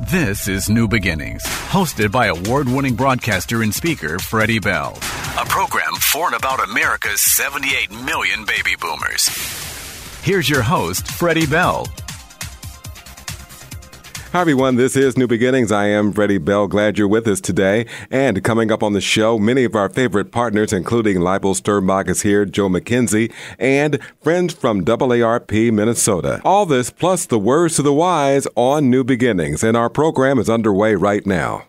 This is New Beginnings, hosted by award-winning broadcaster and speaker Freddie Bell. A program for and about America's 78 million baby boomers. Here's your host, Freddie Bell. Hi, everyone. This is New Beginnings. I am Freddie Bell. Glad you're with us today. And coming up on the show, many of our favorite partners, including Leibel Sternbach is here, Joe McKenzie, and friends from AARP, Minnesota. All this plus the words to the wise on New Beginnings. And our program is underway right now.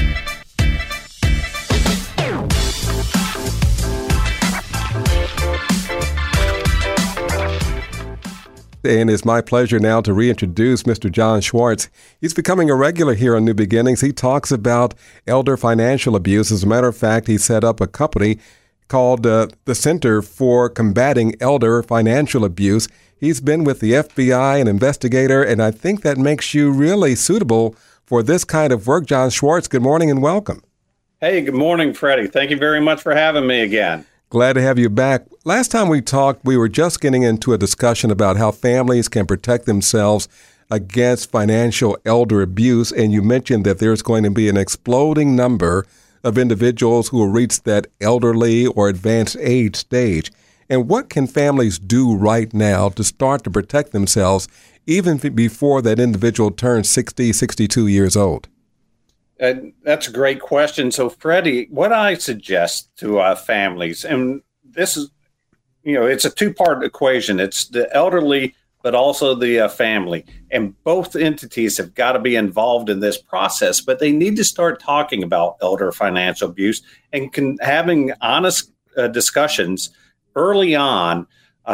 And it's my pleasure now to reintroduce Mr. John Schwartz. He's becoming a regular here on New Beginnings. He talks about elder financial abuse. As a matter of fact, he set up a company called the Center for Combating Elder Financial Abuse. He's been with the FBI, an investigator, and I think that makes you really suitable for this kind of work. John Schwartz, good morning and welcome. Hey, good morning, Freddie. Thank you very much for having me again. Glad to have you back. Last time we talked, we were just getting into a discussion about how families can protect themselves against financial elder abuse, and you mentioned that there's going to be an exploding number of individuals who will reach that elderly or advanced age stage. And what can families do right now to start to protect themselves even before that individual turns 60, 62 years old? That's a great question. So, Freddie, what I suggest to families, and this is, it's a two-part equation. It's the elderly, but also the family. And both entities have got to be involved in this process, but they need to start talking about elder financial abuse and having honest discussions early on,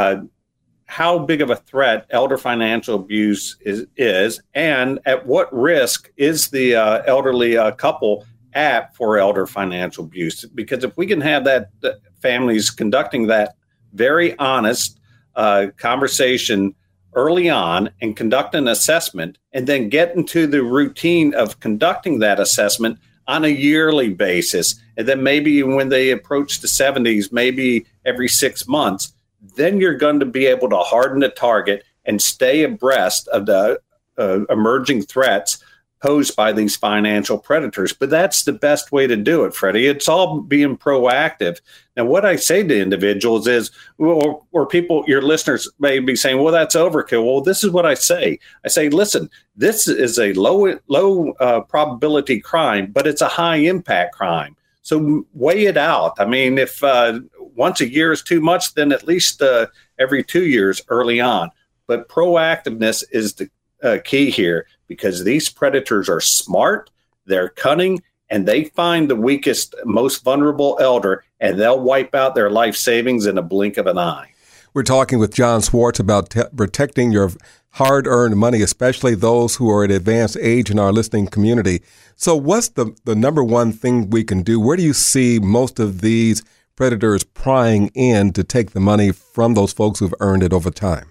how big of a threat elder financial abuse is, and at what risk is the elderly couple at for elder financial abuse. Because if we can have that families conducting that very honest conversation early on and conduct an assessment and then get into the routine of conducting that assessment on a yearly basis, and then maybe when they approach the 70s, maybe every 6 months, then you're going to be able to harden the target and stay abreast of the emerging threats posed by these financial predators. But that's the best way to do it, Freddie. It's all being proactive. Now, what I say to individuals is, or people, your listeners may be saying, well, that's overkill. Well, this is what I say. I say, listen, this is a low probability crime, but it's a high impact crime. So weigh it out. I mean, if once a year is too much, then at least every 2 years early on. But proactiveness is the key here, because these predators are smart, they're cunning, and they find the weakest, most vulnerable elder, and they'll wipe out their life savings in a blink of an eye. We're talking with John Schwartz about protecting your hard-earned money, especially those who are at advanced age in our listening community. So what's the number one thing we can do? Where do you see most of these predators prying in to take the money from those folks who've earned it over time?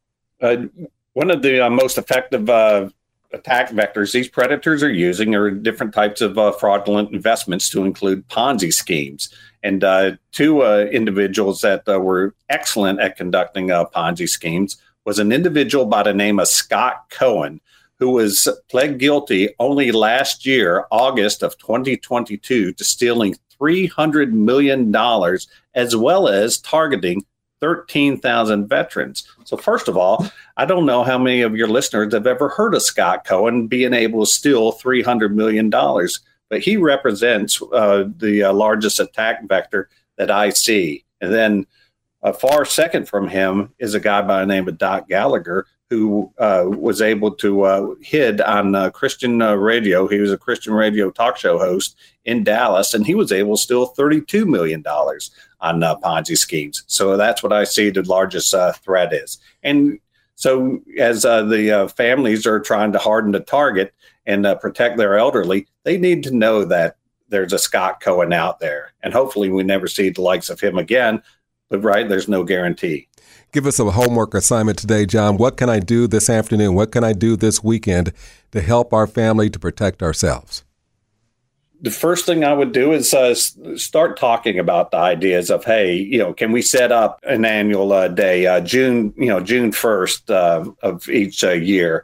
One of the most effective attack vectors these predators are using are different types of fraudulent investments, to include Ponzi schemes. And two individuals that were excellent at conducting Ponzi schemes was an individual by the name of Scott Cohen, who was pled guilty only last year, August of 2022, to stealing $300 million, as well as targeting 13,000 veterans. So first of all, I don't know how many of your listeners have ever heard of Scott Cohen being able to steal $300 million, but he represents the largest attack vector that I see. And then a far second from him is a guy by the name of Doc Gallagher, who was able to hid on Christian radio. He was a Christian radio talk show host in Dallas, and he was able to steal $32 million on Ponzi schemes. So that's what I see the largest threat is. And so as the families are trying to harden the target and protect their elderly, they need to know that there's a Scott Cohen out there. And hopefully we never see the likes of him again. But right, there's no guarantee. Give us a homework assignment today, John. What can I do this afternoon? What can I do this weekend to help our family to protect ourselves? The first thing I would do is start talking about the ideas of, hey, can we set up an annual day, June 1st of each year,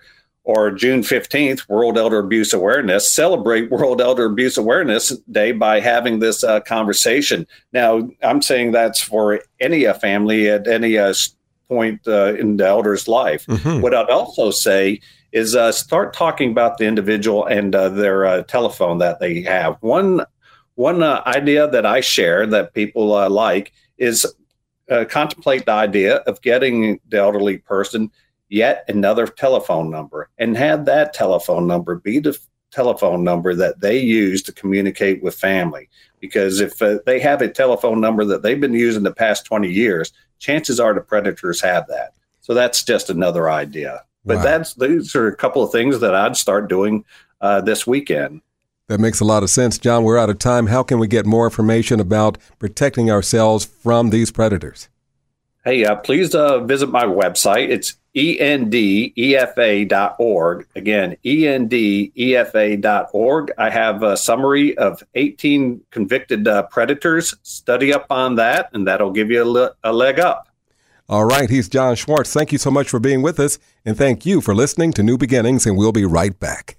or June 15th, World Elder Abuse Awareness, celebrate World Elder Abuse Awareness Day by having this conversation. Now, I'm saying that's for any family at any point in the elder's life. Mm-hmm. What I'd also say is start talking about the individual and their telephone that they have. One idea that I share that people like is contemplate the idea of getting the elderly person yet another telephone number, and have that telephone number be the telephone number that they use to communicate with family. Because if they have a telephone number that they've been using the past 20 years, chances are the predators have that. So that's just another idea. But wow. These are a couple of things that I'd start doing this weekend. That makes a lot of sense. John, we're out of time. How can we get more information about protecting ourselves from these predators? Hey, please visit my website. It's endefa.org. Again, endefa.org. I have a summary of 18 convicted predators. Study up on that, and that'll give you a leg up. All right. He's John Schwartz. Thank you so much for being with us, and thank you for listening to New Beginnings, and we'll be right back.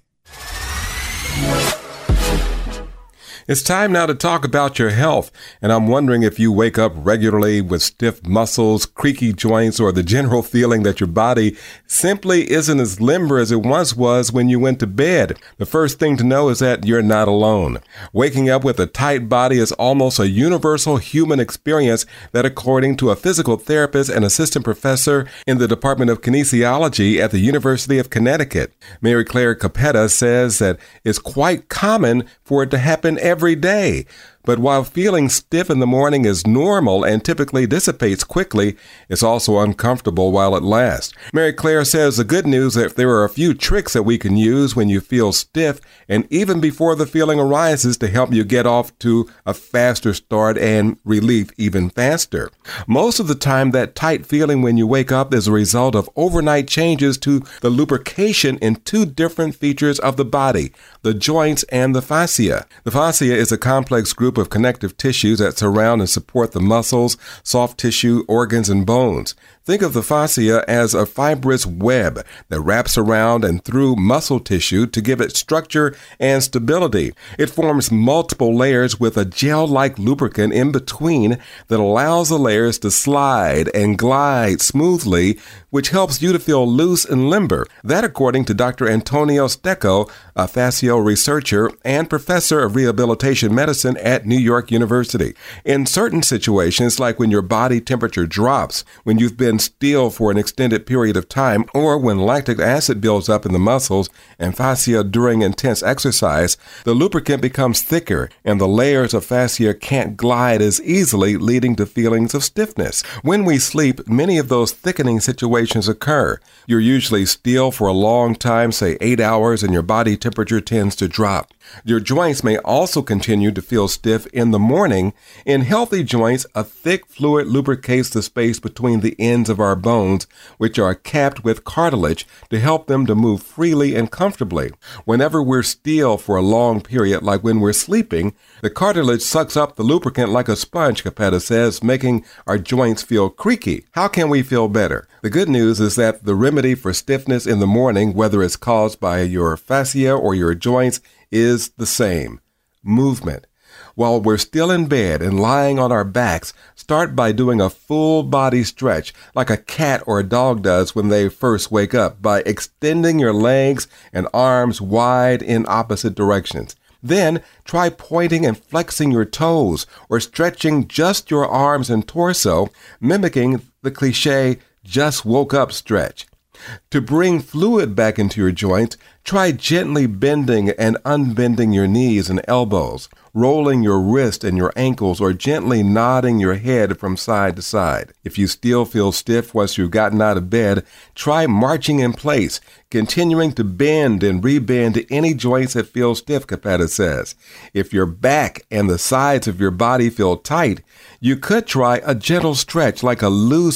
It's time now to talk about your health, and I'm wondering if you wake up regularly with stiff muscles, creaky joints, or the general feeling that your body simply isn't as limber as it once was when you went to bed. The first thing to know is that you're not alone. Waking up with a tight body is almost a universal human experience that, according to a physical therapist and assistant professor in the Department of Kinesiology at the University of Connecticut, Mary Claire Capetta, says that it's quite common for it to happen every day. But while feeling stiff in the morning is normal and typically dissipates quickly, it's also uncomfortable while it lasts. Mary Claire says the good news is that there are a few tricks that we can use when you feel stiff and even before the feeling arises to help you get off to a faster start and relief even faster. Most of the time, that tight feeling when you wake up is a result of overnight changes to the lubrication in two different features of the body, the joints and the fascia. The fascia is a complex group of connective tissues that surround and support the muscles, soft tissue, organs, and bones. Think of the fascia as a fibrous web that wraps around and through muscle tissue to give it structure and stability. It forms multiple layers with a gel-like lubricant in between that allows the layers to slide and glide smoothly, which helps you to feel loose and limber. That, according to Dr. Antonio Stecco, a fascio researcher and professor of rehabilitation medicine at New York University. In certain situations, like when your body temperature drops, when you've been still for an extended period of time, or when lactic acid builds up in the muscles and fascia during intense exercise, the lubricant becomes thicker and the layers of fascia can't glide as easily, leading to feelings of stiffness. When we sleep, many of those thickening situations occur. You're usually still for a long time, say 8 hours, and your body temperature tends to drop. Your joints may also continue to feel stiff in the morning. In healthy joints, a thick fluid lubricates the space between the ends of our bones, which are capped with cartilage to help them to move freely and comfortably. Whenever we're still for a long period, like when we're sleeping, the cartilage sucks up the lubricant like a sponge, Capetta says, making our joints feel creaky. How can we feel better? The good news is that the remedy for stiffness in the morning, whether it's caused by your fascia or your joints, is the same: movement. While we're still in bed and lying on our backs, start by doing a full body stretch like a cat or a dog does when they first wake up, by extending your legs and arms wide in opposite directions. Then try pointing and flexing your toes or stretching just your arms and torso, mimicking the cliche "just woke up" stretch. To bring fluid back into your joints, try gently bending and unbending your knees and elbows, rolling your wrist and your ankles, or gently nodding your head from side to side. If you still feel stiff once you've gotten out of bed, try marching in place, continuing to bend and rebend any joints that feel stiff, Capetta says. If your back and the sides of your body feel tight, you could try a gentle stretch like a loose,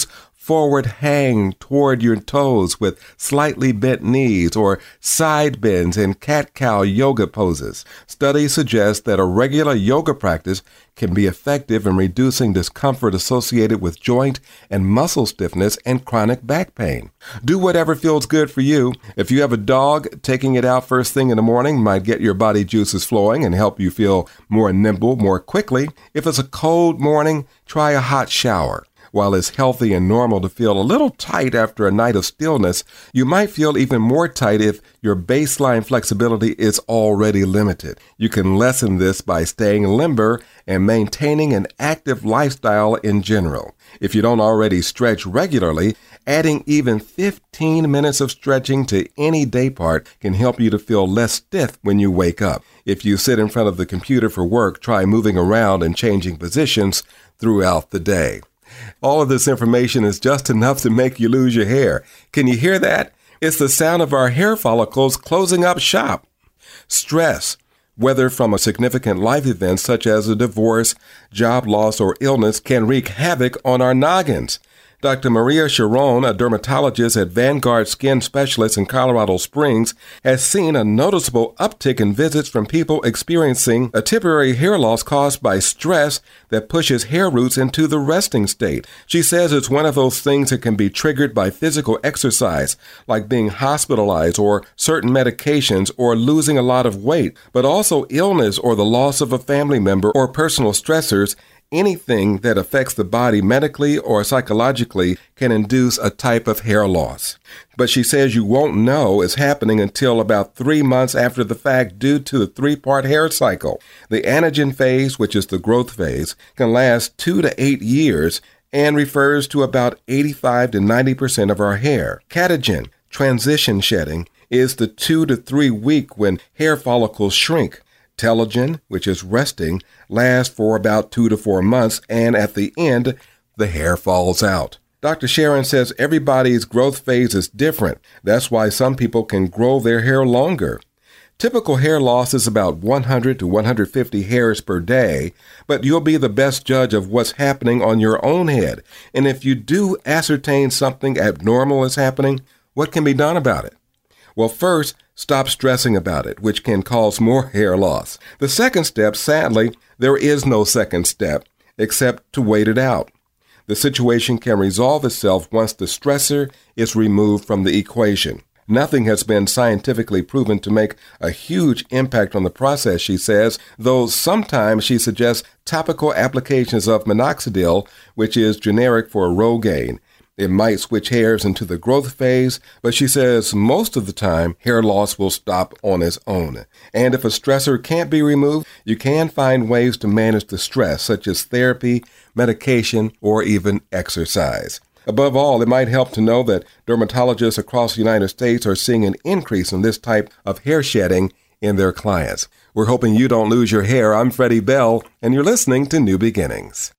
forward hang toward your toes with slightly bent knees, or side bends in cat-cow yoga poses. Studies suggest that a regular yoga practice can be effective in reducing discomfort associated with joint and muscle stiffness and chronic back pain. Do whatever feels good for you. If you have a dog, taking it out first thing in the morning might get your body juices flowing and help you feel more nimble more quickly. If it's a cold morning, try a hot shower. While it's healthy and normal to feel a little tight after a night of stillness, you might feel even more tight if your baseline flexibility is already limited. You can lessen this by staying limber and maintaining an active lifestyle in general. If you don't already stretch regularly, adding even 15 minutes of stretching to any day part can help you to feel less stiff when you wake up. If you sit in front of the computer for work, try moving around and changing positions throughout the day. All of this information is just enough to make you lose your hair. Can you hear that? It's the sound of our hair follicles closing up shop. Stress, whether from a significant life event such as a divorce, job loss, or illness, can wreak havoc on our noggins. Dr. Maria Sharon, a dermatologist at Vanguard Skin Specialists in Colorado Springs, has seen a noticeable uptick in visits from people experiencing a temporary hair loss caused by stress that pushes hair roots into the resting state. She says it's one of those things that can be triggered by physical exercise, like being hospitalized or certain medications or losing a lot of weight, but also illness or the loss of a family member or personal stressors. Anything that affects the body medically or psychologically can induce a type of hair loss. But she says you won't know it's happening until about 3 months after the fact due to the 3-part hair cycle. The anagen phase, which is the growth phase, can last 2 to 8 years and refers to about 85 to 90% of our hair. Catagen, transition shedding, is the 2 to 3 week when hair follicles shrink. Telogen, which is resting, lasts for about 2 to 4 months, and at the end, the hair falls out. Dr. Sharon says everybody's growth phase is different. That's why some people can grow their hair longer. Typical hair loss is about 100 to 150 hairs per day, but you'll be the best judge of what's happening on your own head. And if you do ascertain something abnormal is happening, what can be done about it? Well, first, stop stressing about it, which can cause more hair loss. The second step, sadly, there is no second step except to wait it out. The situation can resolve itself once the stressor is removed from the equation. Nothing has been scientifically proven to make a huge impact on the process, she says, though sometimes she suggests topical applications of minoxidil, which is generic for Rogaine. It might switch hairs into the growth phase, but she says most of the time, hair loss will stop on its own. And if a stressor can't be removed, you can find ways to manage the stress, such as therapy, medication, or even exercise. Above all, it might help to know that dermatologists across the United States are seeing an increase in this type of hair shedding in their clients. We're hoping you don't lose your hair. I'm Freddie Bell, and you're listening to New Beginnings.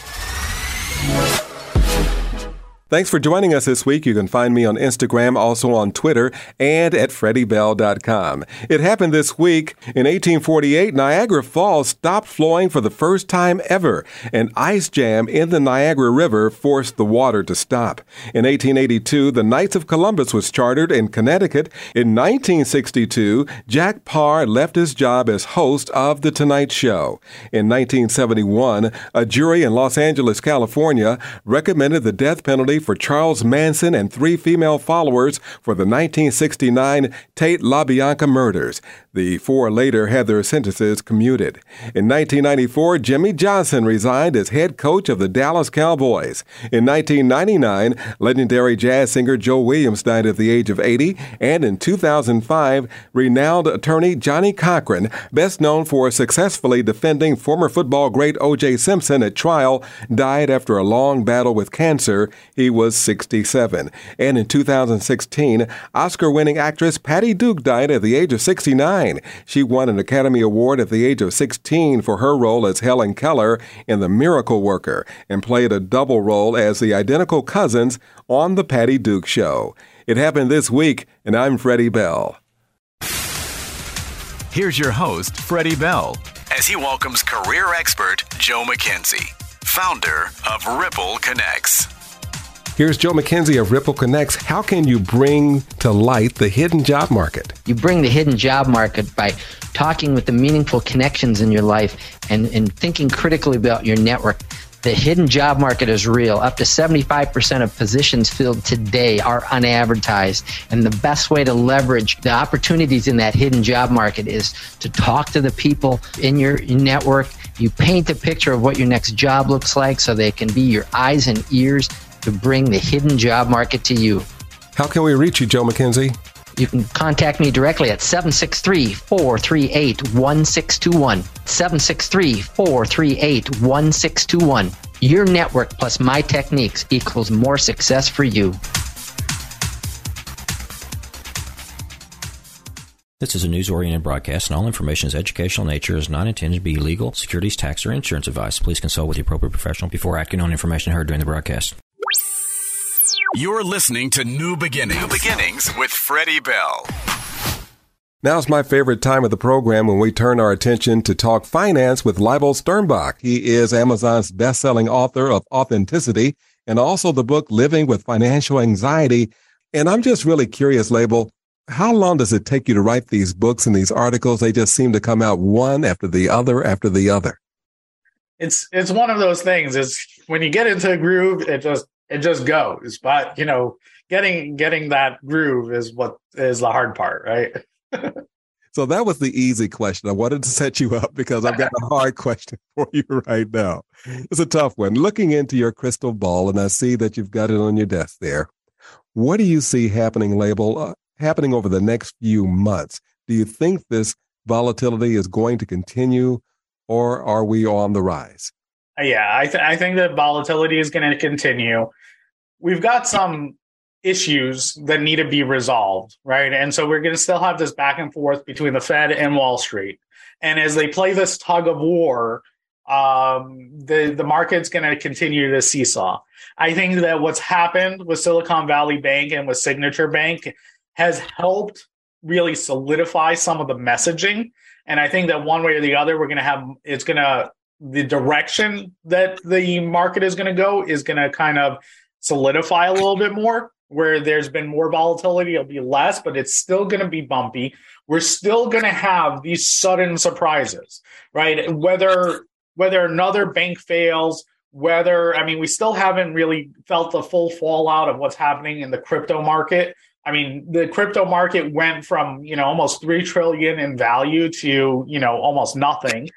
Thanks for joining us this week. You can find me on Instagram, also on Twitter, and at FreddieBell.com. It happened this week. In 1848, Niagara Falls stopped flowing for the first time ever. An ice jam in the Niagara River forced the water to stop. In 1882, the Knights of Columbus was chartered in Connecticut. In 1962, Jack Paar left his job as host of The Tonight Show. In 1971, a jury in Los Angeles, California, recommended the death penalty for Charles Manson and 3 female followers for the 1969 Tate LaBianca murders. The 4 later had their sentences commuted. In 1994, Jimmy Johnson resigned as head coach of the Dallas Cowboys. In 1999, legendary jazz singer Joe Williams died at the age of 80. And in 2005, renowned attorney Johnny Cochran, best known for successfully defending former football great O.J. Simpson at trial, died after a long battle with cancer. He was 67. And in 2016, Oscar-winning actress Patty Duke died at the age of 69. She won an Academy Award at the age of 16 for her role as Helen Keller in The Miracle Worker and played a double role as the identical cousins on The Patty Duke Show. It happened this week, and I'm Freddie Bell. Here's your host, Freddie Bell, as he welcomes career expert Joe McKenzie, founder of Ripple Connects. Here's Joe McKenzie of Ripple Connects. How can you bring to light the hidden job market? You bring the hidden job market by talking with the meaningful connections in your life and thinking critically about your network. The hidden job market is real. Up to 75% of positions filled today are unadvertised. And the best way to leverage the opportunities in that hidden job market is to talk to the people in your network. You paint a picture of what your next job looks like so they can be your eyes and ears to bring the hidden job market to you. How can we reach you, Joe McKenzie? You can contact me directly at 763-438-1621. 763-438-1621. Your network plus my techniques equals more success for you. This is a news-oriented broadcast, and all information is educational in nature, is not intended to be legal, securities, tax, or insurance advice. Please consult with the appropriate professional before acting on information heard during the broadcast. You're listening to New Beginnings. New Beginnings with Freddie Bell. Now's my favorite time of the program when we turn our attention to talk finance with Leibel Sternbach. He is Amazon's best-selling author of Authenticity and also the book Living with Financial Anxiety. And I'm just really curious, Leibel, how long does it take you to write these books and these articles? They just seem to come out one after the other after the other. It's one of those things. It's when you get into a groove, it just goes. But, getting that groove is what is the hard part, right? So that was the easy question. I wanted to set you up because I've got a hard question for you right now. It's a tough one. Looking into your crystal ball, and I see that you've got it on your desk there. What do you see happening, Leibel, happening over the next few months? Do you think this volatility is going to continue, or are we on the rise? Yeah, I think that volatility is going to continue. We've got some issues that need to be resolved, right? And so we're going to still have this back and forth between the Fed and Wall Street. And as they play this tug of war, the market's going to continue to seesaw. I think that what's happened with Silicon Valley Bank and with Signature Bank has helped really solidify some of the messaging. And I think that one way or the other, the direction that the market is going to go is going to kind of solidify a little bit more. Where there's been more volatility, it'll be less, but it's still going to be bumpy. We're still going to have these sudden surprises, right? Whether another bank fails, we still haven't really felt the full fallout of what's happening in the crypto market. I mean, the crypto market went from, almost 3 trillion in value to, almost nothing.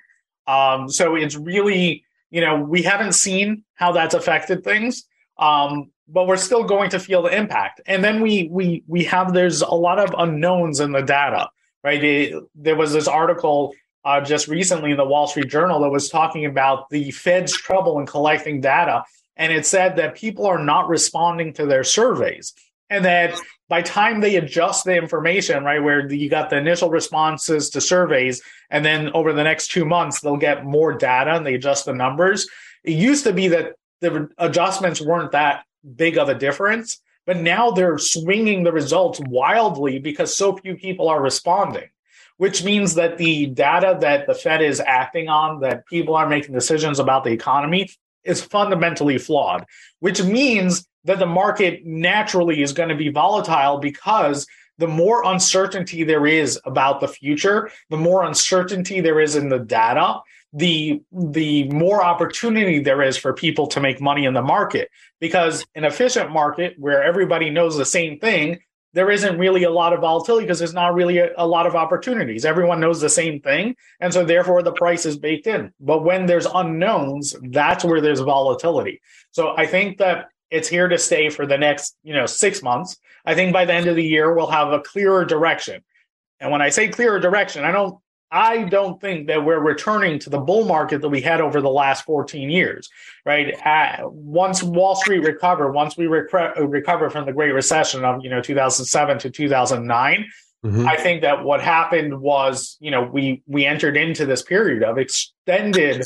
So it's really, we haven't seen how that's affected things. But we're still going to feel the impact. And then there's a lot of unknowns in the data, right? There was this article just recently in the Wall Street Journal that was talking about the Fed's trouble in collecting data. And it said that people are not responding to their surveys. And that by time they adjust the information, right, where you got the initial responses to surveys, and then over the next 2 months, they'll get more data and they adjust the numbers. It used to be that the adjustments weren't that big of a difference, but now they're swinging the results wildly because so few people are responding, which means that the data that the Fed is acting on, that people are making decisions about the economy, is fundamentally flawed, which means that the market naturally is going to be volatile because the more uncertainty there is about the future, the more uncertainty there is in the data, the more opportunity there is for people to make money in the market. Because an efficient market where everybody knows the same thing, there isn't really a lot of volatility because there's not really a lot of opportunities. Everyone knows the same thing. And so therefore the price is baked in. But when there's unknowns, that's where there's volatility. So I think that it's here to stay for the next, 6 months. I think by the end of the year, we'll have a clearer direction. And when I say clearer direction, I don't think that we're returning to the bull market that we had over the last 14 years, right? Once Wall Street recovered, once we recover from the Great Recession of 2007 to 2009, I think that what happened was we entered into this period of extended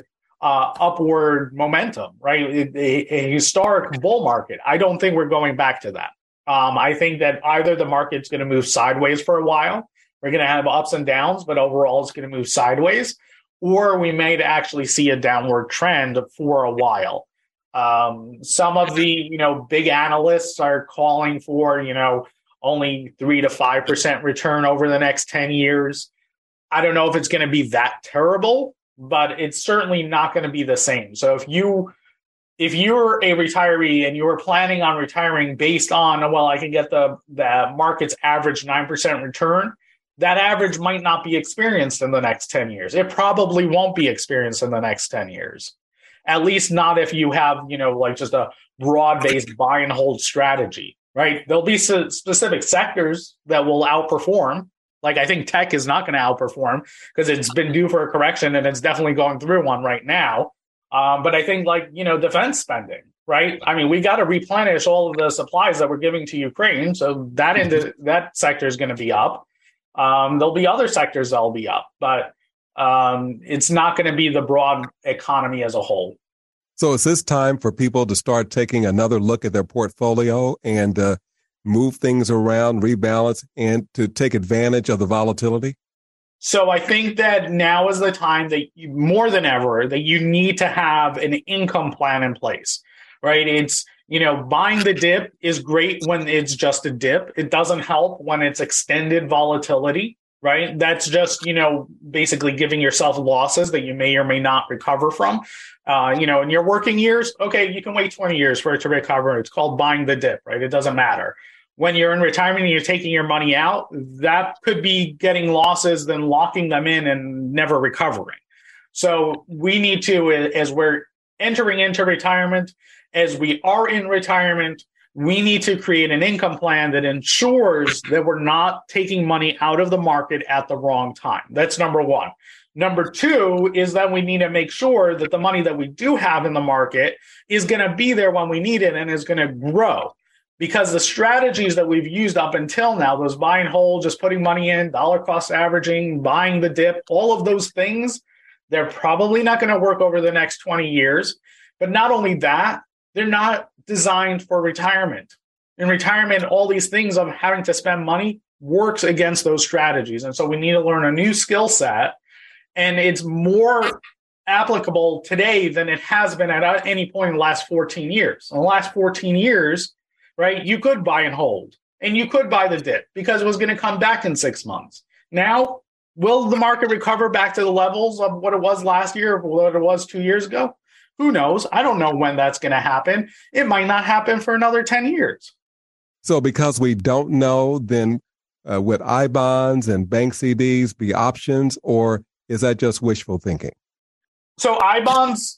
upward momentum, right? A historic bull market. I don't think we're going back to that. I think that either the market's going to move sideways for a while. We're going to have ups and downs, but overall it's going to move sideways, or we may actually see a downward trend for a while. Some of the, big analysts are calling for, only 3 to 5% return over the next 10 years. I don't know if it's going to be that terrible, but it's certainly not going to be the same. So if you're a retiree and you were planning on retiring based on, well, I can get the market's average 9% return, that average might not be experienced in the next 10 years. It probably won't be experienced in the next 10 years. At least not if you have, just a broad-based buy and hold strategy, right? There'll be specific sectors that will outperform. Like I think tech is not going to outperform because it's been due for a correction and it's definitely going through one right now. But I think defense spending, right? I mean, we got to replenish all of the supplies that we're giving to Ukraine. So that sector is going to be up. There'll be other sectors that'll be up, but it's not going to be the broad economy as a whole. So is this time for people to start taking another look at their portfolio and move things around, rebalance, and to take advantage of the volatility? So I think that now is the time that more than ever that you need to have an income plan in place, right? It's, buying the dip is great when it's just a dip. It doesn't help when it's extended volatility, right? That's just, basically giving yourself losses that you may or may not recover from. In your working years, okay, you can wait 20 years for it to recover. It's called buying the dip, right? It doesn't matter. When you're in retirement and you're taking your money out, that could be getting losses, then locking them in and never recovering. So we need to, as we're entering into retirement, as we are in retirement, we need to create an income plan that ensures that we're not taking money out of the market at the wrong time. That's number one. Number two is that we need to make sure that the money that we do have in the market is going to be there when we need it and is going to grow. Because the strategies that we've used up until now, those buy and hold, just putting money in, dollar cost averaging, buying the dip, all of those things, they're probably not going to work over the next 20 years. But not only that, they're not designed for retirement. In retirement, all these things of having to spend money works against those strategies. And so we need to learn a new skill set. And it's more applicable today than it has been at any point in the last 14 years. In the last 14 years, right, you could buy and hold and you could buy the dip because it was going to come back in 6 months. Now, will the market recover back to the levels of what it was last year or what it was 2 years ago? Who knows? I don't know when that's going to happen. It might not happen for another 10 years. So because we don't know, then would I-bonds and bank CDs be options, or is that just wishful thinking? So I-bonds,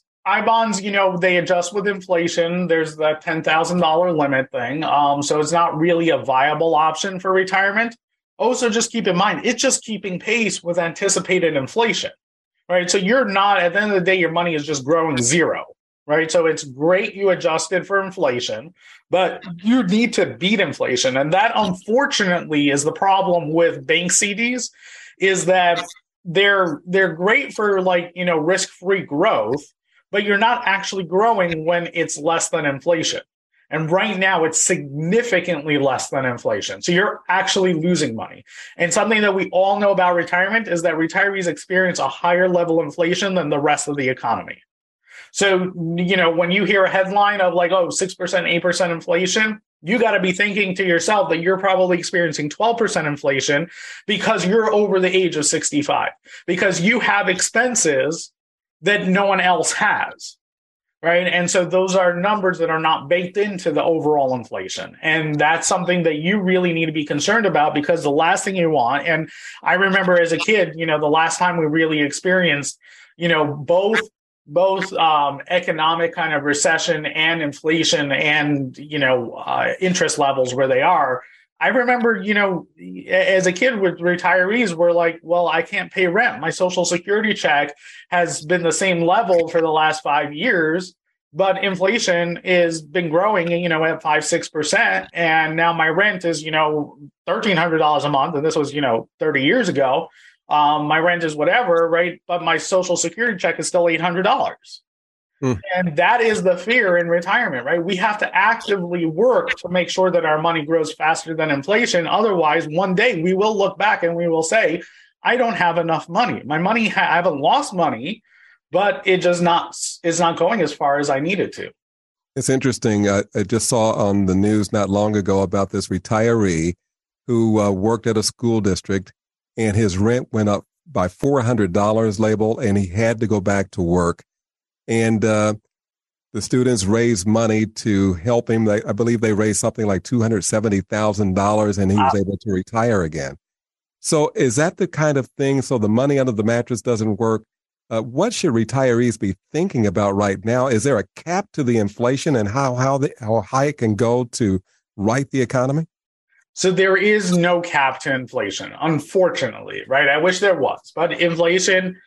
they adjust with inflation. There's that $10,000 limit thing. So it's not really a viable option for retirement. Also, just keep in mind, it's just keeping pace with anticipated inflation, right? So you're not, at the end of the day, your money is just growing zero, right? So it's great you adjusted for inflation, but you need to beat inflation. And that, unfortunately, is the problem with bank CDs, is that they're great for risk-free growth, but you're not actually growing when it's less than inflation. And right now, it's significantly less than inflation. So you're actually losing money. And something that we all know about retirement is that retirees experience a higher level of inflation than the rest of the economy. So, when you hear a headline of 6%, 8% inflation, you got to be thinking to yourself that you're probably experiencing 12% inflation because you're over the age of 65, because you have expenses that no one else has. Right. And so those are numbers that are not baked into the overall inflation. And that's something that you really need to be concerned about, because the last thing you want, and I remember as a kid, the last time we really experienced, both economic kind of recession and inflation and, interest levels where they are. I remember, as a kid with retirees, we're like, well, I can't pay rent. My Social Security check has been the same level for the last 5 years, but inflation has been growing, at 5-6%. And now my rent is, $1,300 a month. And this was, 30 years ago. My rent is whatever, right? But my Social Security check is still $800. And that is the fear in retirement, right? We have to actively work to make sure that our money grows faster than inflation. Otherwise, one day we will look back and we will say, I don't have enough money. My money, I haven't lost money, but it is not going as far as I need it to. It's interesting. I just saw on the news not long ago about this retiree who worked at a school district, and his rent went up by $400, Label, and he had to go back to work. And the students raised money to help him. I believe they raised something like $270,000, and he was able to retire again. So is that the kind of thing? So the money under the mattress doesn't work. What should retirees be thinking about right now? Is there a cap to the inflation and how high it can go to right the economy? So there is no cap to inflation, unfortunately, right? I wish there was, but inflation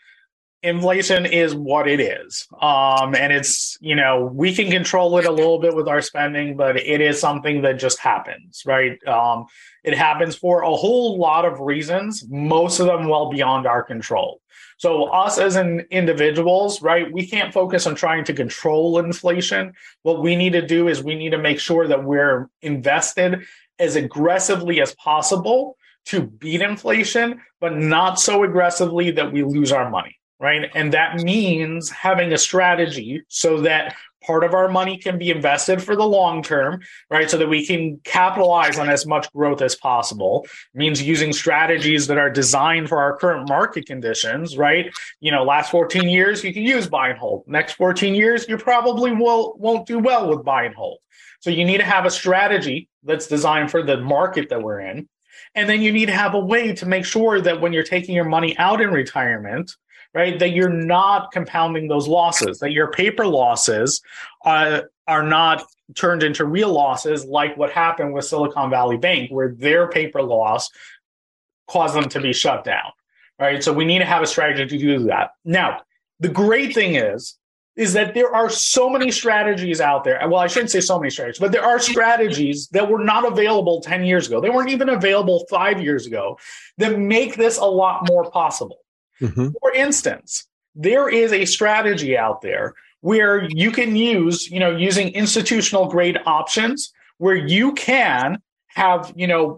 is what it is. And it's, we can control it a little bit with our spending, but it is something that just happens, right? It happens for a whole lot of reasons, most of them well beyond our control. So us as individuals, right, we can't focus on trying to control inflation. What we need to do is we need to make sure that we're invested as aggressively as possible to beat inflation, but not so aggressively that we lose our money, right? And that means having a strategy so that part of our money can be invested for the long term, right? So that we can capitalize on as much growth as possible. It means using strategies that are designed for our current market conditions, right? Last 14 years, you can use buy and hold. Next 14 years, you probably won't do well with buy and hold. So you need to have a strategy that's designed for the market that we're in. And then you need to have a way to make sure that when you're taking your money out in retirement, right, that you're not compounding those losses, that your paper losses are not turned into real losses like what happened with Silicon Valley Bank, where their paper loss caused them to be shut down, right? So we need to have a strategy to do that. Now, the great thing is that there are so many strategies out there. Well, I shouldn't say so many strategies, but there are strategies that were not available 10 years ago. They weren't even available 5 years ago that make this a lot more possible. Mm-hmm. For instance, there is a strategy out there where you can use, using institutional grade options, where you can have,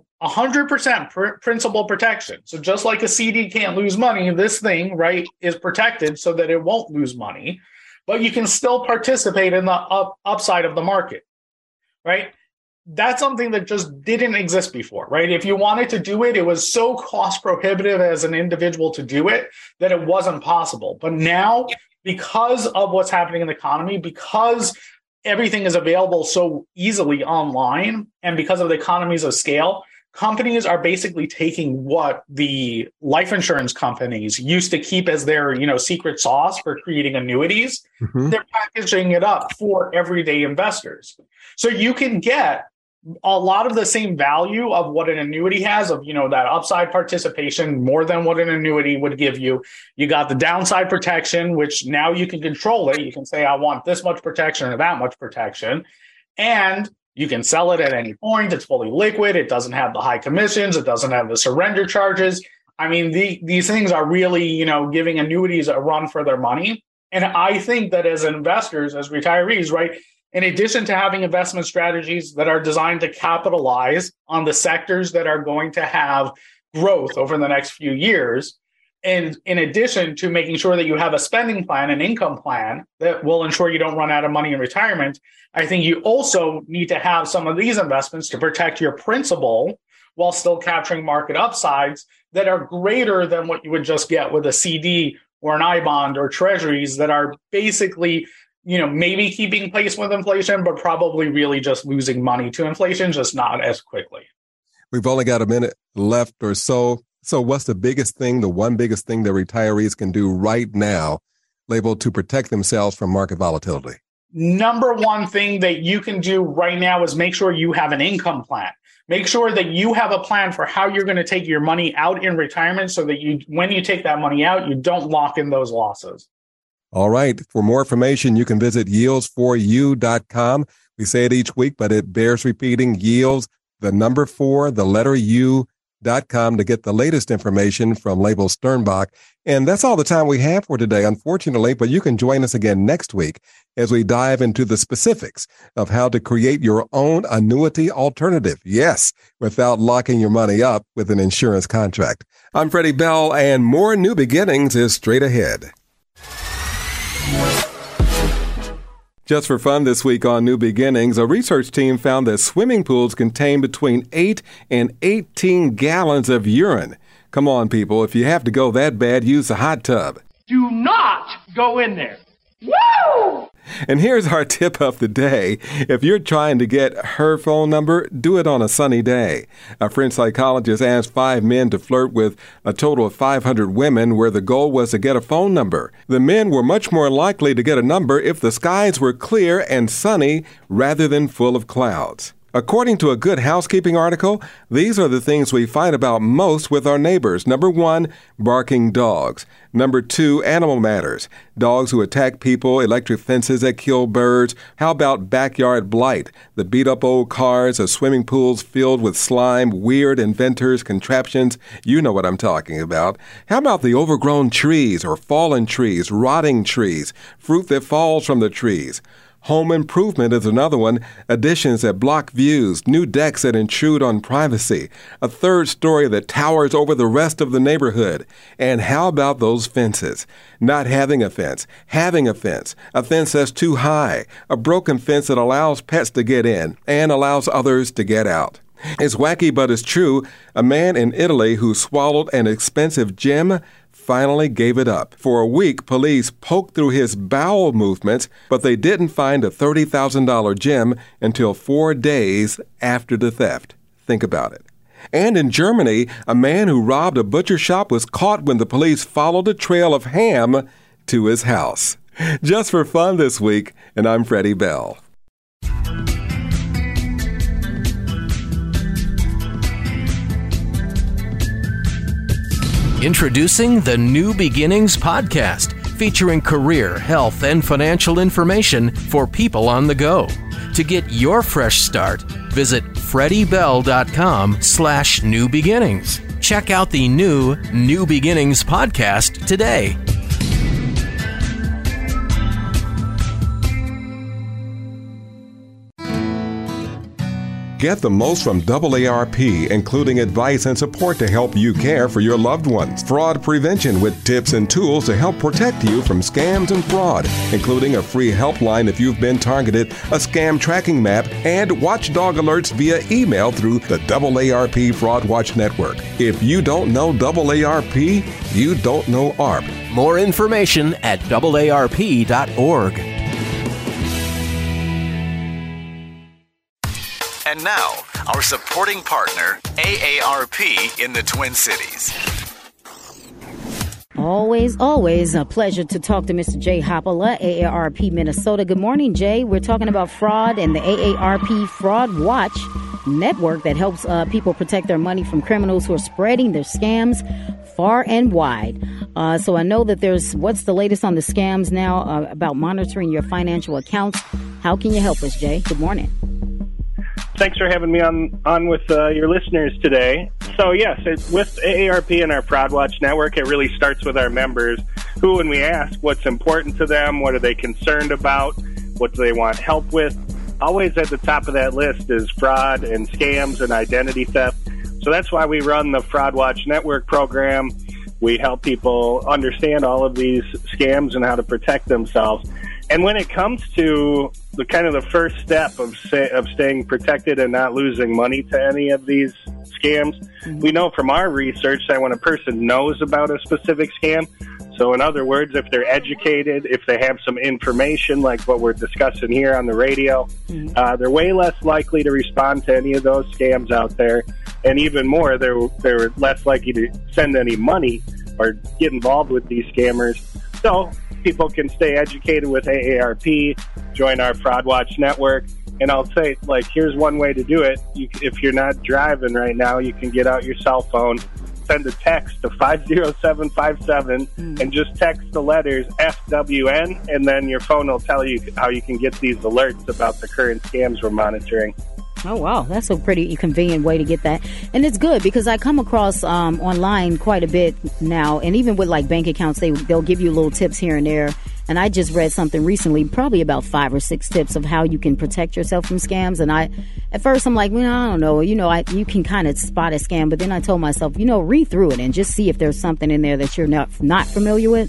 100% principal protection. So just like a CD can't lose money, this thing, right, is protected so that it won't lose money, but you can still participate in the upside of the market, right? That's something that just didn't exist before, right? If you wanted to do it, it was so cost prohibitive as an individual to do it that it wasn't possible. But now, because of what's happening in the economy, because everything is available so easily online, and because of the economies of scale, companies are basically taking what the life insurance companies used to keep as their, secret sauce for creating annuities. Mm-hmm. They're packaging it up for everyday investors. So you can get a lot of the same value of what an annuity has, of, that upside participation more than what an annuity would give you. You got the downside protection, which now you can control it. You can say, I want this much protection or that much protection. And you can sell it at any point. It's fully liquid. It doesn't have the high commissions. It doesn't have the surrender charges. I mean, these things are really, giving annuities a run for their money. And I think that as investors, as retirees, right, in addition to having investment strategies that are designed to capitalize on the sectors that are going to have growth over the next few years, and in addition to making sure that you have a spending plan, an income plan that will ensure you don't run out of money in retirement, I think you also need to have some of these investments to protect your principal while still capturing market upsides that are greater than what you would just get with a CD or an I-bond or treasuries that are basically, maybe keeping pace with inflation, but probably really just losing money to inflation, just not as quickly. We've only got a minute left or so. So what's the biggest thing, the one biggest thing that retirees can do right now, Label, to protect themselves from market volatility? Number one thing that you can do right now is make sure you have an income plan. Make sure that you have a plan for how you're going to take your money out in retirement so that when you take that money out, you don't lock in those losses. All right. For more information, you can visit yields4u.com. We say it each week, but it bears repeating. Yields, the number 4, the letter U.com to get the latest information from Label Sternbach. And that's all the time we have for today, unfortunately, but you can join us again next week as we dive into the specifics of how to create your own annuity alternative. Yes, without locking your money up with an insurance contract. I'm Freddie Bell, and more New Beginnings is straight ahead. Just for fun this week on New Beginnings, a research team found that swimming pools contain between 8 and 18 gallons of urine. Come on, people. If you have to go that bad, use a hot tub. Do not go in there. Woo! And here's our tip of the day. If you're trying to get her phone number, do it on a sunny day. A French psychologist asked 5 men to flirt with a total of 500 women where the goal was to get a phone number. The men were much more likely to get a number if the skies were clear and sunny rather than full of clouds. According to a Good Housekeeping article, these are the things we fight about most with our neighbors. Number 1, barking dogs. Number 2, animal matters. Dogs who attack people, electric fences that kill birds. How about backyard blight? The beat-up old cars, the swimming pools filled with slime, weird inventors, contraptions. You know what I'm talking about. How about the overgrown trees or fallen trees, rotting trees, fruit that falls from the trees? Home improvement is another one. Additions that block views, new decks that intrude on privacy, a third story that towers over the rest of the neighborhood. And how about those fences? Not having a fence, having a fence that's too high, a broken fence that allows pets to get in and allows others to get out. It's wacky, but it's true. A man in Italy who swallowed an expensive gem finally gave it up. For a week, police poked through his bowel movements, but they didn't find a $30,000 gem until 4 days after the theft. Think about it. And in Germany, a man who robbed a butcher shop was caught when the police followed a trail of ham to his house. Just for fun this week, and I'm Freddie Bell. Introducing the New Beginnings podcast, featuring career, health, and financial information for people on the go. To get your fresh start, visit freddybell.com/newbeginnings. Check out the New Beginnings podcast today. Get the most from AARP, including advice and support to help you care for your loved ones. Fraud prevention with tips and tools to help protect you from scams and fraud, including a free helpline if you've been targeted, a scam tracking map, and watchdog alerts via email through the AARP Fraud Watch Network. If you don't know AARP, you don't know ARP. More information at AARP.org. And now, our supporting partner, AARP in the Twin Cities. Always a pleasure to talk to Mr. Jay Hoppola, AARP Minnesota. Good morning, Jay. We're talking about fraud and the AARP Fraud Watch Network that helps people protect their money from criminals who are spreading their scams far and wide. So I know that what's the latest on the scams now about monitoring your financial accounts. How can you help us, Jay? Good morning. Thanks for having me on with your listeners today. So yes, with AARP and our Fraud Watch Network, it really starts with our members who, when we ask what's important to them, what are they concerned about, what do they want help with, always at the top of that list is fraud and scams and identity theft. So that's why we run the Fraud Watch Network program. We help people understand all of these scams and how to protect themselves. And when it comes to the first step of staying protected and not losing money to any of these scams, we know from our research that when a person knows about a specific scam, so in other words, if they're educated, if they have some information like what we're discussing here on the radio, they're way less likely to respond to any of those scams out there. And even more, they're less likely to send any money or get involved with these scammers. So people can stay educated with AARP, join our Fraud Watch Network, and I'll say, here's one way to do it. If you're not driving right now, you can get out your cell phone, send a text to 50757, and just text the letters FWN, and then your phone will tell you how you can get these alerts about the current scams we're monitoring. Oh, wow. That's a pretty convenient way to get that. And it's good because I come across online quite a bit now. And even with bank accounts, they'll give you little tips here and there. And I just read something recently, probably about 5 or 6 tips of how you can protect yourself from scams. And at first I'm like, I don't know. You can kind of spot a scam. But then I told myself, read through it and just see if there's something in there that you're not familiar with.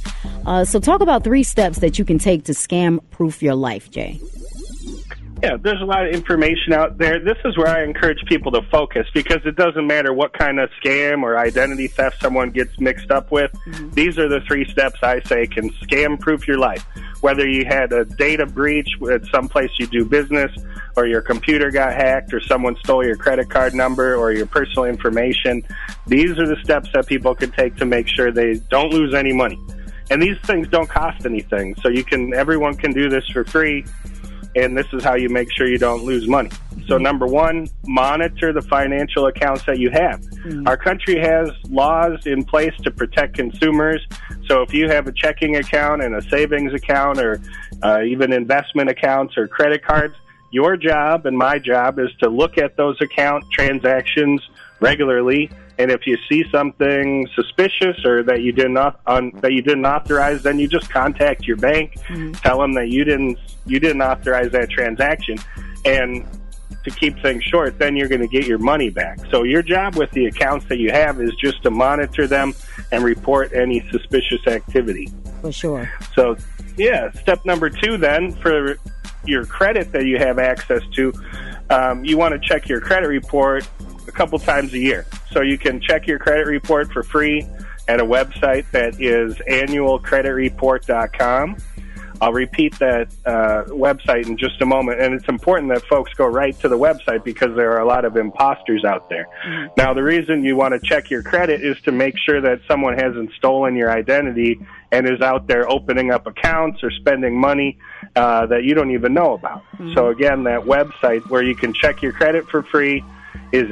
So talk about 3 steps that you can take to scam-proof your life, Jay. Yeah, there's a lot of information out there. This is where I encourage people to focus, because it doesn't matter what kind of scam or identity theft someone gets mixed up with. Mm-hmm. These are the 3 steps I say can scam-proof your life. Whether you had a data breach at some place you do business, or your computer got hacked, or someone stole your credit card number or your personal information, these are the steps that people can take to make sure they don't lose any money. And these things don't cost anything, so everyone can do this for free. And this is how you make sure you don't lose money. So number 1, monitor the financial accounts that you have. Mm-hmm. Our country has laws in place to protect consumers. So if you have a checking account and a savings account, or even investment accounts or credit cards, your job and my job is to look at those account transactions regularly. And if you see something suspicious or that you didn't authorize, then you just contact your bank, tell them that you didn't authorize that transaction, and to keep things short, then you're going to get your money back. So your job with the accounts that you have is just to monitor them and report any suspicious activity. For sure. So, yeah, step number 2 then, for your credit that you have access to, you want to check your credit report a couple times a year. So you can check your credit report for free at a website that is annualcreditreport.com. I'll repeat that website in just a moment. And it's important that folks go right to the website, because there are a lot of imposters out there. Mm-hmm. Now, the reason you want to check your credit is to make sure that someone hasn't stolen your identity and is out there opening up accounts or spending money that you don't even know about. Mm-hmm. So, again, that website where you can check your credit for free is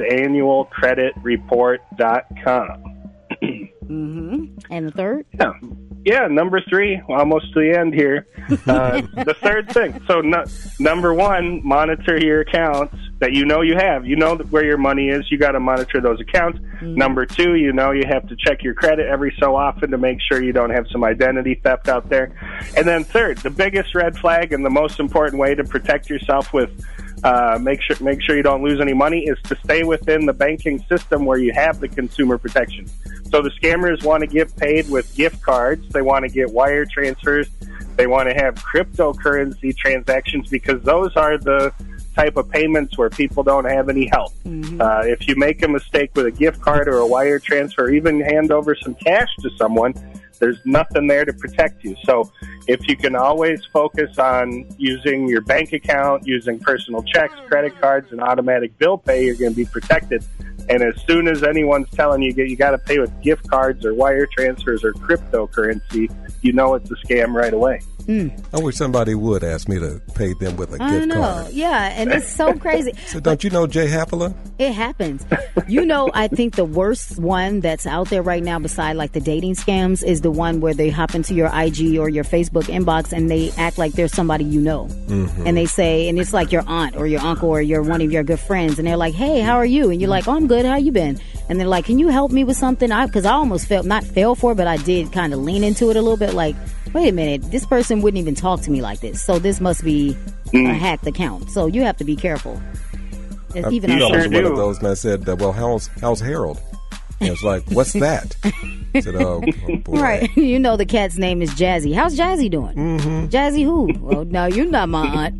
annualcreditreport.com. Mm-hmm. And the third? Yeah, number 3, almost to the end here. The third thing. So number 1, monitor your accounts that you have. You know where your money is. You got to monitor those accounts. Mm-hmm. Number 2, you have to check your credit every so often to make sure you don't have some identity theft out there. And then third, the biggest red flag and the most important way to protect yourself with make sure you don't lose any money is to stay within the banking system where you have the consumer protection. So the scammers want to get paid with gift cards. They want to get wire transfers. They want to have cryptocurrency transactions, because those are the type of payments where people don't have any help. Mm-hmm. If you make a mistake with a gift card or a wire transfer, or even hand over some cash to someone, there's nothing there to protect you. So if you can always focus on using your bank account, using personal checks, credit cards, and automatic bill pay, you're going to be protected. And as soon as anyone's telling you got to pay with gift cards or wire transfers or cryptocurrency, you know it's a scam right away. I wish somebody would ask me to pay them with a gift card. Yeah, and it's so crazy. So don't you know Jay Hapola? It happens. I think the worst one that's out there right now, beside like the dating scams, is the one where they hop into your IG or your Facebook inbox and they act like they're somebody you know. Mm-hmm. And they say, and it's like your aunt or your uncle or you're one of your good friends, and they're like, hey, how are you? And you're like, oh, I'm good. How you been? And they're like, can you help me with something? Because I almost not fell for it, but I did kind of lean into it a little bit, like, wait a minute, this person wouldn't even talk to me like this. So this must be a hacked account. So you have to be careful. I was one of those, and I said, well, how's Harold? And it's like, what's that? I said, oh boy. Right. The cat's name is Jazzy. How's Jazzy doing? Mm-hmm. Jazzy who? Well, no, you're not my aunt.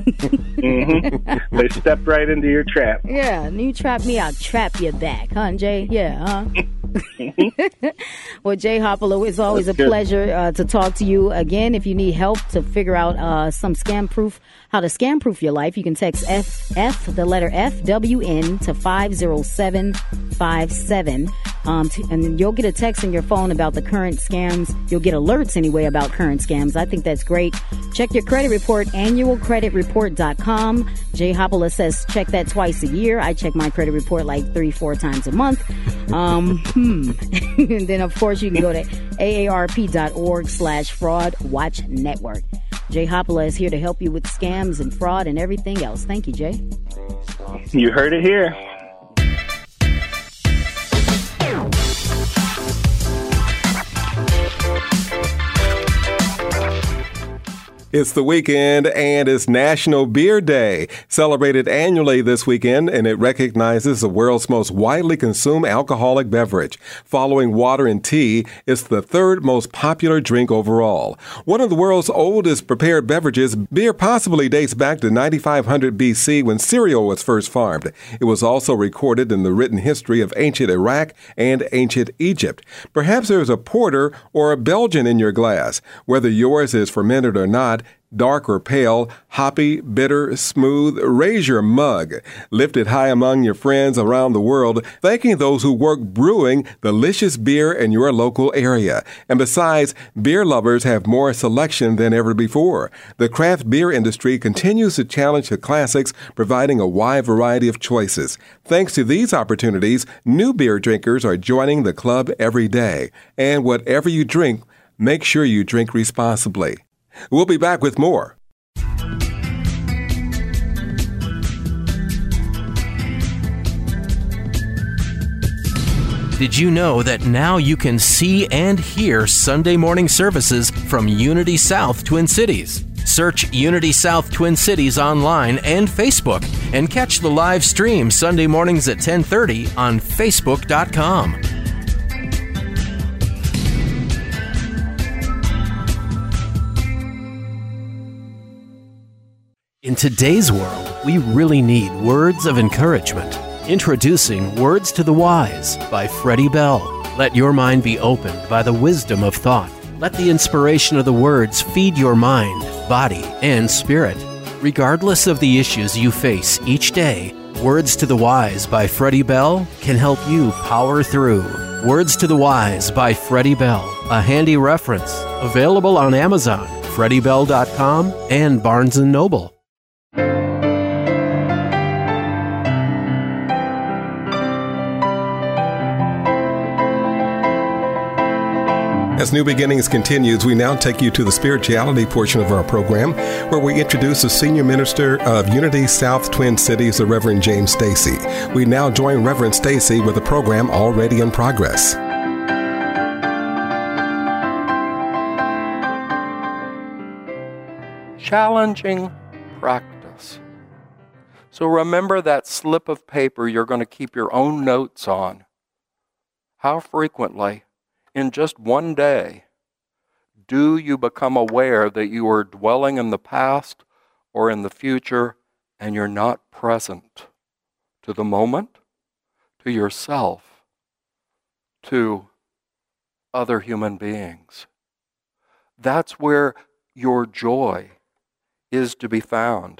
Mm-hmm. They stepped right into your trap. Yeah, and you trap me, I'll trap you back, huh, Jay? Yeah, huh? Well, Jay Hapola, it's always a pleasure to talk to you again. If you need help to figure out how to scam proof your life, you can text the letter FWN to 50757. And you'll get a text on your phone about the current scams. You'll get alerts anyway about current scams. I think that's great. Check your credit report, annualcreditreport.com. Jay Hapola says check that twice a year. I check my credit report like 3-4 times a month. And then, of course, you can go to aarp.org/fraud watch network. Jay Hapola is here to help you with scams and fraud and everything else. Thank you, Jay. You heard it here. It's the weekend, and it's National Beer Day, celebrated annually this weekend, and it recognizes the world's most widely consumed alcoholic beverage. Following water and tea, it's the third most popular drink overall. One of the world's oldest prepared beverages, beer possibly dates back to 9500 BC when cereal was first farmed. It was also recorded in the written history of ancient Iraq and ancient Egypt. Perhaps there's a porter or a Belgian in your glass. Whether yours is fermented or not, dark or pale, hoppy, bitter, smooth, raise your mug. Lift it high among your friends around the world, thanking those who work brewing delicious beer in your local area. And besides, beer lovers have more selection than ever before. The craft beer industry continues to challenge the classics, providing a wide variety of choices. Thanks to these opportunities, new beer drinkers are joining the club every day. And whatever you drink, make sure you drink responsibly. We'll be back with more. Did you know that now you can see and hear Sunday morning services from Unity South Twin Cities? Search Unity South Twin Cities online and Facebook and catch the live stream Sunday mornings at 10:30 on Facebook.com. In today's world, we really need words of encouragement. Introducing Words to the Wise by Freddie Bell. Let your mind be opened by the wisdom of thought. Let the inspiration of the words feed your mind, body, and spirit. Regardless of the issues you face each day, Words to the Wise by Freddie Bell can help you power through. Words to the Wise by Freddie Bell, a handy reference. Available on Amazon, FreddieBell.com, and Barnes & Noble. As New Beginnings continues, we now take you to the spirituality portion of our program, where we introduce the Senior Minister of Unity South Twin Cities, the Reverend James Stacy. We now join Reverend Stacy with a program already in progress. Challenging practice. So remember that slip of paper you're going to keep your own notes on. How frequently, in just one day, do you become aware that you are dwelling in the past or in the future and you're not present to the moment, to yourself, to other human beings? That's where your joy is to be found.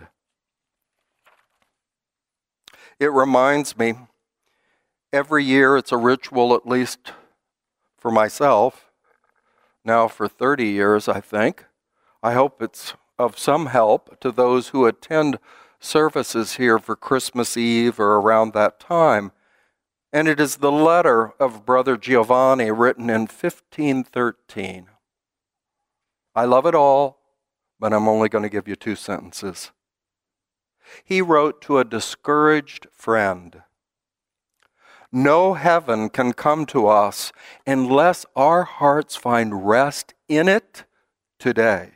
It reminds me, every year it's a ritual, at least for myself, now for 30 years, I think. I hope it's of some help to those who attend services here for Christmas Eve or around that time. And it is the letter of Brother Giovanni written in 1513. I love it all, but I'm only going to give you 2 sentences. He wrote to a discouraged friend, "No heaven can come to us unless our hearts find rest in it today.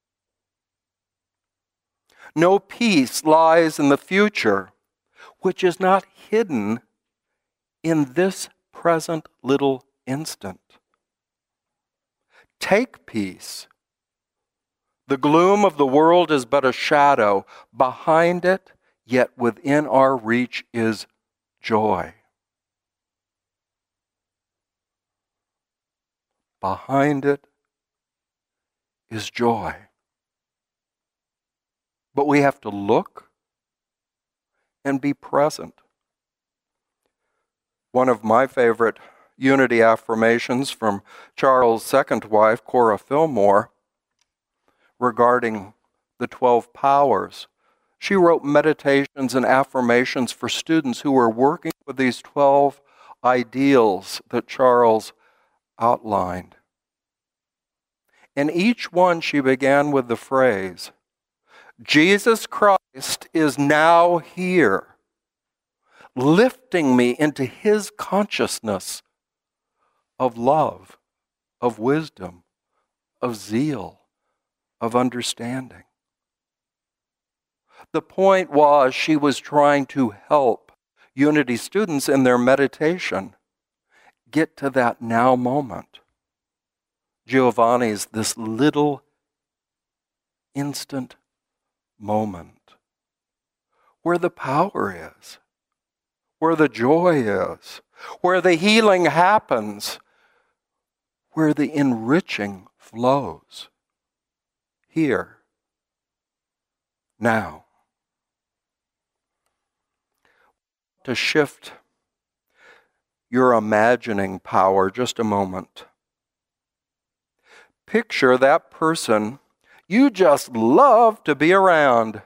No peace lies in the future, which is not hidden in this present little instant. Take peace. The gloom of the world is but a shadow. Behind it, yet within our reach, is joy." Behind it is joy. But we have to look and be present. One of my favorite unity affirmations from Charles' second wife, Cora Fillmore, regarding the 12 powers. She wrote meditations and affirmations for students who were working with these 12 ideals that Charles outlined. And each one she began with the phrase, "Jesus Christ is now here, lifting me into his consciousness of love, of wisdom, of zeal, of understanding. The point was she was trying to help Unity students in their meditation get to that now moment. Giovanni's this little instant moment where the power is, where the joy is, where the healing happens, where the enriching flows. Here, now. To shift your imagining power just a moment. Picture that person you just love to be around.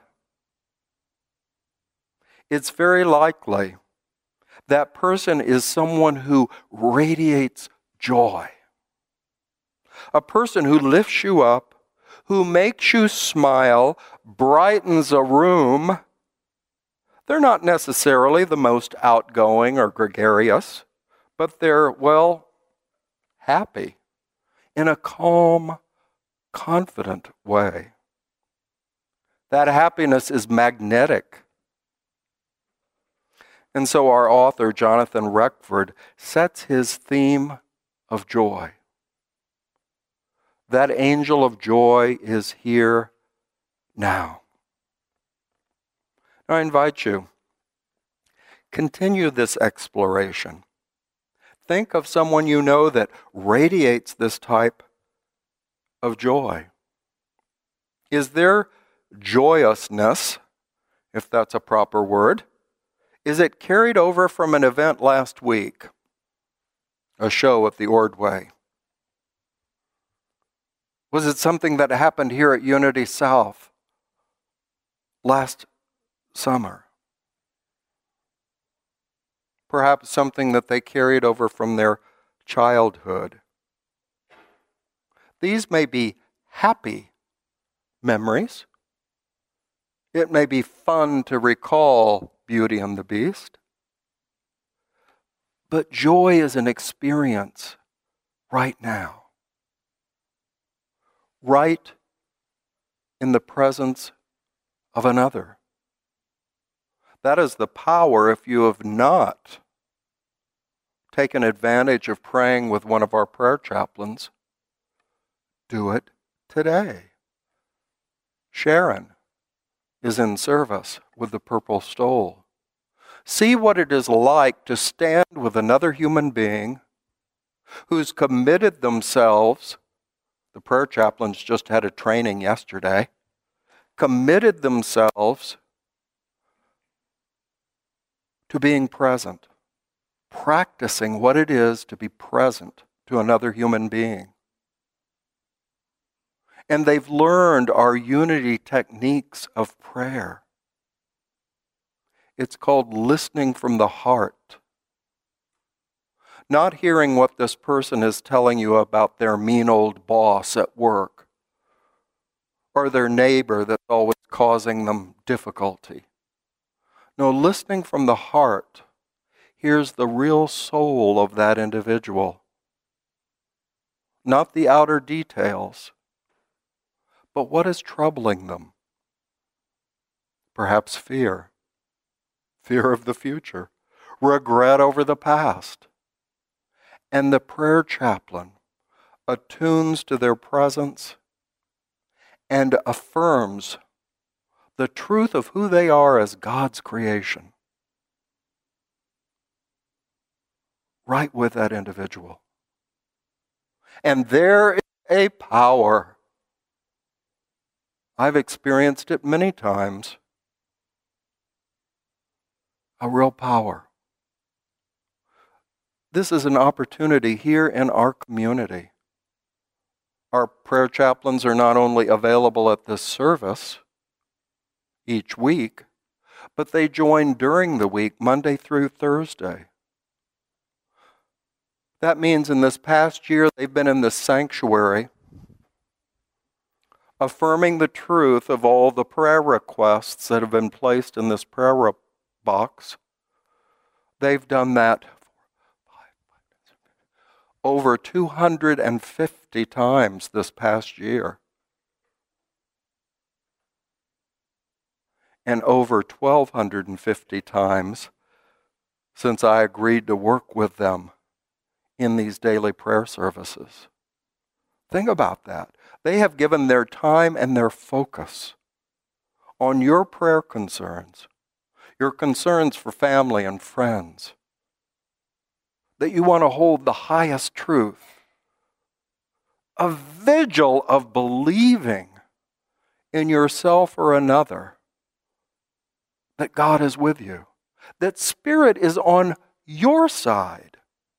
It's very likely that person is someone who radiates joy. A person who lifts you up, who makes you smile, brightens a room. They're not necessarily the most outgoing or gregarious, but they're, well, happy in a calm, confident way. That happiness is magnetic. And so our author, Jonathan Reckford, sets his theme of joy. That angel of joy is here now. I invite you, continue this exploration. Think of someone you know that radiates this type of joy. Is their joyousness, if that's a proper word, is it carried over from an event last week? A show at the Ordway? Was it something that happened here at Unity South last summer? Perhaps something that they carried over from their childhood. These may be happy memories. It may be fun to recall Beauty and the Beast. But joy is an experience right now. Right in the presence of another. That is the power. If you have not taken advantage of praying with one of our prayer chaplains, do it today. Sharon is in service with the Purple Stole. See what it is like to stand with another human being who's committed themselves. The prayer chaplains just had a training yesterday. Committed themselves to being present, practicing what it is to be present to another human being. And they've learned our unity techniques of prayer. It's called listening from the heart. Not hearing what this person is telling you about their mean old boss at work, or their neighbor that's always causing them difficulty. No, listening from the heart. Here's the real soul of that individual. Not the outer details, but what is troubling them. Perhaps fear. Fear of the future. Regret over the past. And the prayer chaplain attunes to their presence and affirms the truth of who they are as God's creation. Right with that individual. And there is a power. I've experienced it many times. A real power. This is an opportunity here in our community. Our prayer chaplains are not only available at this service each week, but they join during the week, Monday through Thursday. That means in this past year, they've been in the sanctuary, affirming the truth of all the prayer requests that have been placed in this prayer box. They've done that over 250 times this past year. and over 1,250 times since I agreed to work with them in these daily prayer services. Think about that. They have given their time and their focus on your prayer concerns, your concerns for family and friends, that you want to hold the highest truth, a vigil of believing in yourself or another that God is with you, that Spirit is on your side.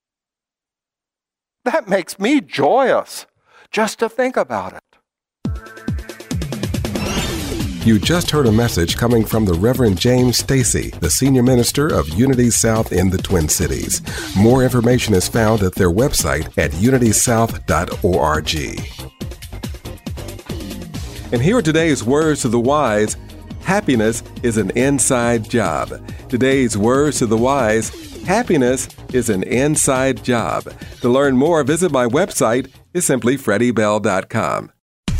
That makes me joyous just to think about it. You just heard a message coming from the Reverend James Stacy, the Senior Minister of Unity South in the Twin Cities. More information is found at their website at unitysouth.org. And here are today's words to the wise. Happiness is an inside job. Today's words to the wise. Happiness is an inside job. To learn more, visit my website. It's simply FreddieBell.com.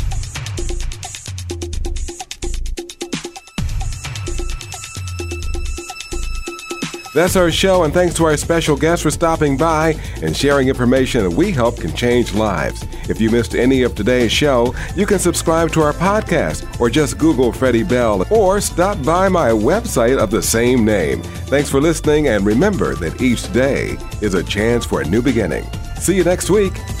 That's our show, and thanks to our special guests for stopping by and sharing information that we hope can change lives. If you missed any of today's show, you can subscribe to our podcast or just Google Freddie Bell or stop by my website of the same name. Thanks for listening, and remember that each day is a chance for a new beginning. See you next week.